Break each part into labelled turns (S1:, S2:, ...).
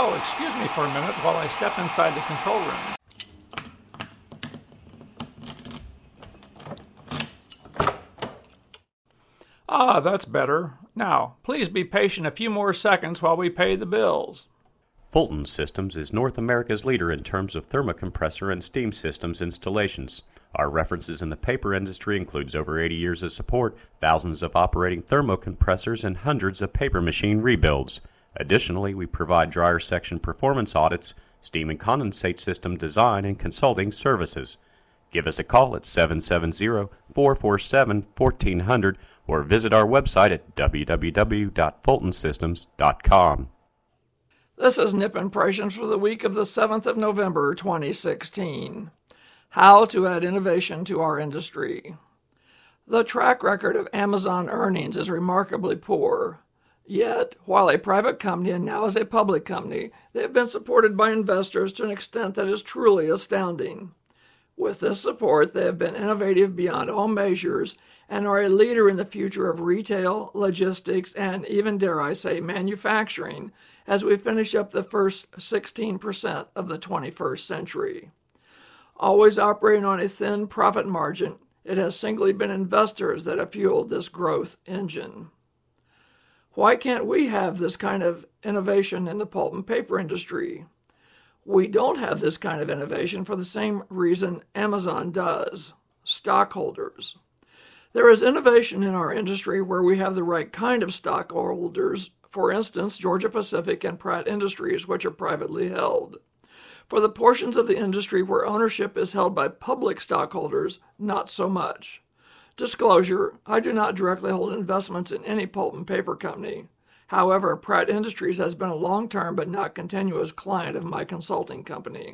S1: Oh, excuse me for a minute while I step inside the control room. Ah, that's better. Now, please be patient a few more seconds while we pay the bills.
S2: Fulton Systems is North America's leader in terms of thermocompressor and steam systems installations. Our references in the paper industry includes over 80 years of support, thousands of operating thermocompressors, and hundreds of paper machine rebuilds. Additionally, we provide dryer section performance audits, steam and condensate system design, and consulting services. Give us a call at 770-447-1400 or visit our website at www.fultonsystems.com.
S1: This is Nip Impressions for the week of the 7th of November, 2016. How to add innovation to our industry. The track record of Amazon earnings is remarkably poor. Yet, while a private company and now as a public company, they have been supported by investors to an extent that is truly astounding. With this support, they have been innovative beyond all measures and are a leader in the future of retail, logistics, and even, dare I say, manufacturing as we finish up the first 16% of the 21st century. Always operating on a thin profit margin, it has singly been investors that have fueled this growth engine. Why can't we have this kind of innovation in the pulp and paper industry? We don't have this kind of innovation for the same reason Amazon does: stockholders. There is innovation in our industry where we have the right kind of stockholders, for instance, Georgia-Pacific and Pratt Industries, which are privately held. For the portions of the industry where ownership is held by public stockholders, not so much. Disclosure, I do not directly hold investments in any pulp and paper company. However, Pratt Industries has been a long-term but not continuous client of my consulting company.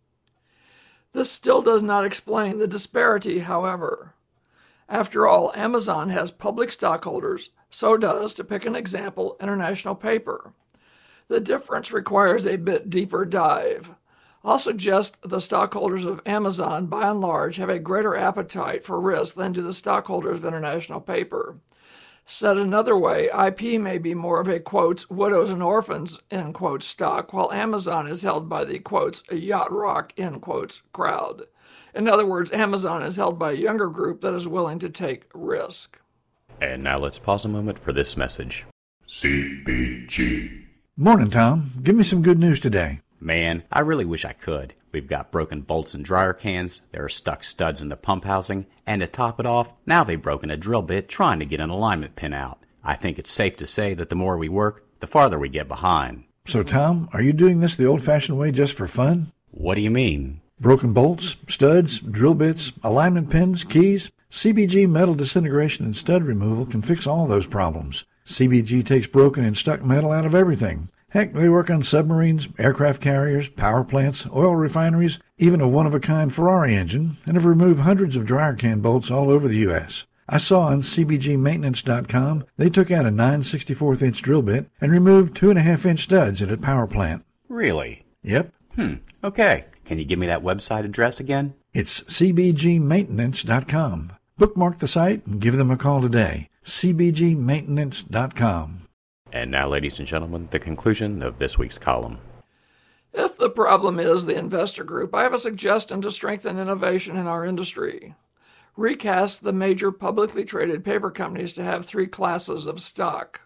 S1: This still does not explain the disparity, however. After all, Amazon has public stockholders, so does, to pick an example, International Paper. The difference requires a bit deeper dive. I'll suggest the stockholders of Amazon, by and large, have a greater appetite for risk than do the stockholders of International Paper. Said another way, IP may be more of a, quotes, widows and orphans, end quotes, stock, while Amazon is held by the, quotes, yacht rock, end quotes, crowd. In other words, Amazon is held by a younger group that is willing to take risk.
S2: And now let's pause a moment for this message. CBG.
S3: Morning, Tom. Give me some good news today.
S4: Man, I really wish I could. We've got broken bolts and dryer cans, there are stuck studs in the pump housing, and to top it off, now they've broken a drill bit trying to get an alignment pin out. I think it's safe to say that the more we work, the farther we get behind.
S3: So, Tom, are you doing this the old-fashioned way just for fun?
S4: What do you mean?
S3: Broken bolts, studs, drill bits, alignment pins, keys? CBG Metal Disintegration and Stud Removal can fix all those problems. CBG takes broken and stuck metal out of everything. Heck, they work on submarines, aircraft carriers, power plants, oil refineries, even a one-of-a-kind Ferrari engine, and have removed hundreds of dryer can bolts all over the U.S. I saw on CBGMaintenance.com they took out a 9/64-inch drill bit and removed 2.5-inch studs at a power plant.
S4: Really?
S3: Yep.
S4: Okay. Can you give me that website address again?
S3: It's CBGMaintenance.com. Bookmark the site and give them a call today. CBGMaintenance.com.
S2: And now, ladies and gentlemen, the conclusion of this week's column.
S1: If the problem is the investor group, I have a suggestion to strengthen innovation in our industry. Recast the major publicly traded paper companies to have 3 classes of stock.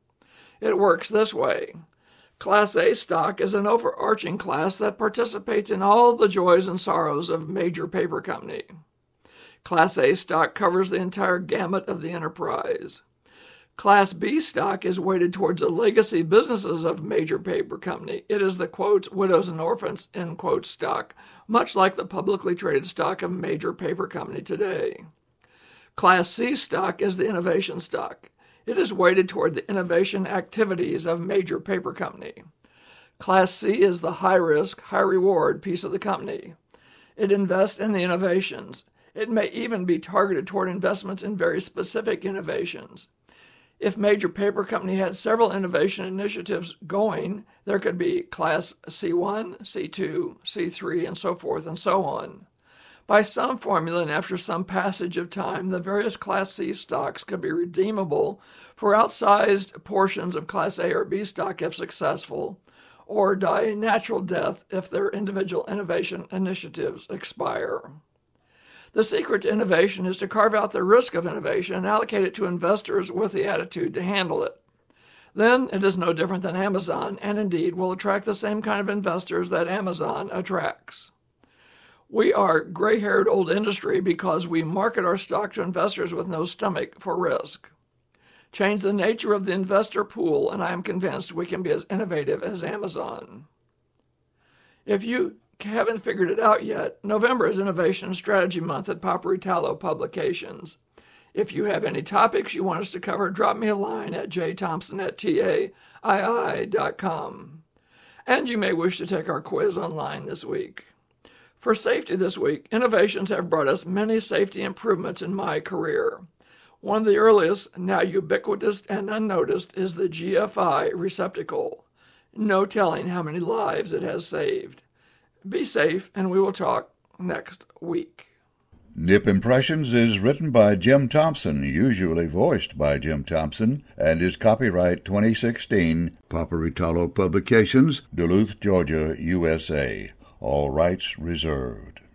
S1: It works this way. Class A stock is an overarching class that participates in all the joys and sorrows of major paper company. Class A stock covers the entire gamut of the enterprise. Class B stock is weighted towards the legacy businesses of major paper company. It is the, quotes, widows and orphans, end quotes, stock, much like the publicly traded stock of major paper company today. Class C stock is the innovation stock. It is weighted toward the innovation activities of major paper company. Class C is the high-risk, high-reward piece of the company. It invests in the innovations. It may even be targeted toward investments in very specific innovations. If major paper company had several innovation initiatives going, there could be Class C1, C2, C3, and so forth and so on. By some formula and after some passage of time, the various Class C stocks could be redeemable for outsized portions of Class A or B stock if successful, or die a natural death if their individual innovation initiatives expire. The secret to innovation is to carve out the risk of innovation and allocate it to investors with the attitude to handle it. Then it is no different than Amazon, and indeed will attract the same kind of investors that Amazon attracts. We are gray-haired old industry because we market our stock to investors with no stomach for risk. Change the nature of the investor pool, and I am convinced we can be as innovative as Amazon. If you haven't figured it out yet, November is Innovation Strategy Month at Paperitalo Publications. If you have any topics you want us to cover, drop me a line at jthompson@taii.com. And you may wish to take our quiz online this week. For safety this week, innovations have brought us many safety improvements in my career. One of the earliest, now ubiquitous and unnoticed, is the GFI receptacle. No telling how many lives it has saved. Be safe, and we will talk next week.
S5: Nip Impressions is written by Jim Thompson, usually voiced by Jim Thompson, and is copyright 2016, Paperitalo Publications, Duluth, Georgia, USA. All rights reserved.